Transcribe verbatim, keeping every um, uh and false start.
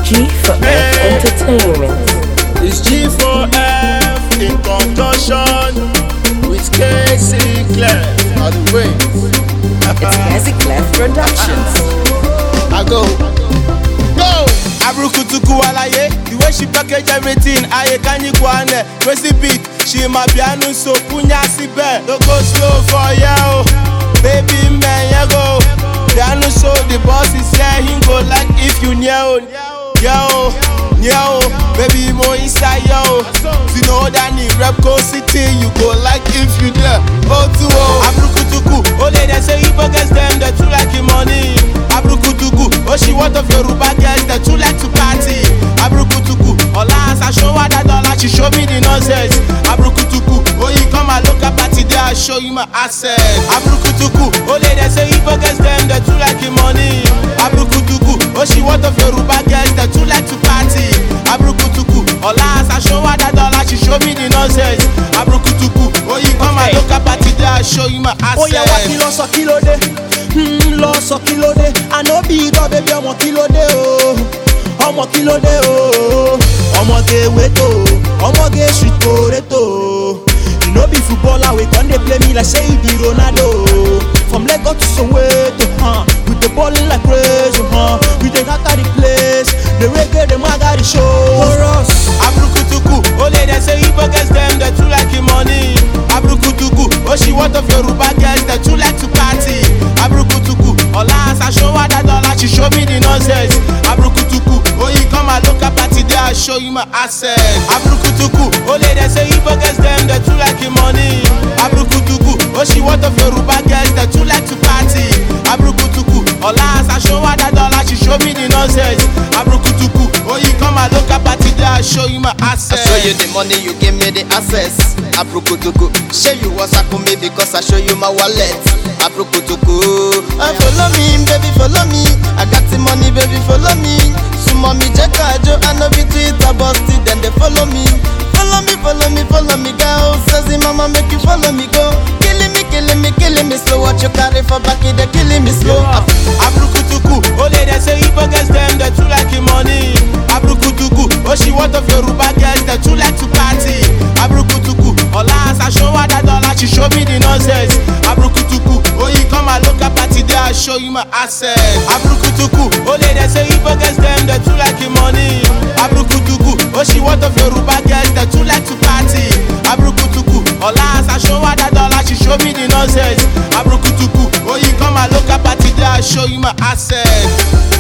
G for F Entertainment. It's G for F in conjunction with K C Clef on the wings. It's K C Clef Productions. I go, go. Abrukutuku alaye, the way she package everything. Aye kanyi kwane, crazy beat. She my piano so punya si be. Don't go slow for you, baby man you go. Piano so the boss is here, he go like if you know. Yo, yo, baby mo inside yo. You know that in Repco City, you go like if you there. Oh to oh, Abrukutuku. Oh they say you forget them, they too like your money. Abrukutuku. Oh she want of Yoruba girls, they too like to party. Abrukutuku. Oh last I show her that dollar, she show me the nonsense. Abrukutuku. Oh you come and look at party there, I show you my asset. Abrukutuku. Oh they say you forget them, they too like your money. Abrukutuku. Oh she want of Yoruba girls, they too like to party. Abrukutuku. Oh last I show her that dollar, she show me the nonsense. Abrukutuku. Oh you come and look at party there, I show you my asset. Oh yeah, what kilo so kilo de? Hmm, lo so kilo de. I know big up baby, I'm a kilo de oh. I'm a kilo de oh. I'm a gay weto. I'm a gay sweet potato. You know be footballer, we can they play me like say it be Ronaldo. From Lagos to Soweto, huh? With the ball like crazy, huh? We take out the place. The reggae, the maga, the show. For us, Abrukutuku. Oh they say you forget them, they too like your money. Abrukutuku. Oh she want of Yoruba girls, they too like to party. Abrukutuku. Oh last I show her that dollar, she show me the nonsense. Abrukutuku. Oh you come and look at party there, I show you my asset. Abrukutuku. Oh they say you forget them, they too like your money. Abrukutuku. Oh she want of Yoruba girls, they too like to party. Abrukutuku. Oh last I show her that dollar, she show me the nonsense. Abrukutuku. Oh you come and look at party there, I show you my asset. I show you the money, you give me the access. Abrukutuku. Show you what's up for me because I show you my wallet. Abrukutuku. Uh, follow me, baby, follow me. I got the money, baby, follow me. Sumo mi jeka jo, I know be Twitter busted, then they follow me. Follow me, follow me, follow me, girl. Says the mama make you follow me, go. Killing me, killing me, killing me slow. What you carry for back, they killing me slow. Abrukutuku. Oh they say you forget them, they too like your money. Abrukutuku. Oh she want of Yoruba girls, they too like to party. Abrukutuku. Oh last I show her that dollar, she show me the nonsense. Abrukutuku. Oh you come and look at party there, I show you my asset. Abrukutuku. Oh they say you forget them, they too like your money. Abrukutuku. Oh she want of Yoruba girls, they too like to party. Abrukutuku. Oh last I show her that dollar, she show me the nonsense. Abrukutuku. Oh you come and look at party there, I show you my asset.